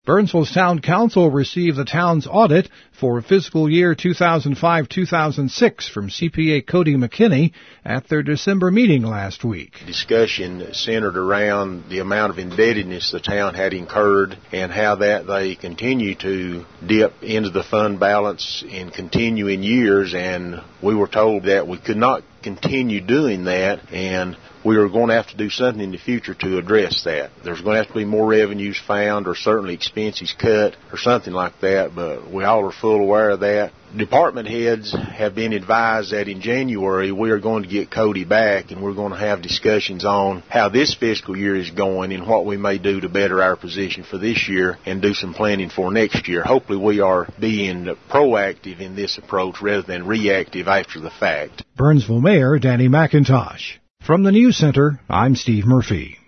Burnsville's Town Council received the town's audit for fiscal year 2005-2006 from CPA Cody McKinney at their December meeting last week. Discussion centered around the amount of indebtedness the town had incurred and how that they continue to dip into the fund balance in continuing years, and we were told that we could not continue doing that, and we are going to have to do something in the future to address that. There's going to have to be more revenues found, or certainly expenses cut, or something like that, but we all are full aware of that. Department heads have been advised that in January we are going to get Cody back, and we're going to have discussions on how this fiscal year is going and what we may do to better our position for this year and do some planning for next year. Hopefully we are being proactive in this approach rather than reactive after the fact. Burnsville Mayor Danny McIntosh. From the News Center, I'm Steve Murphy.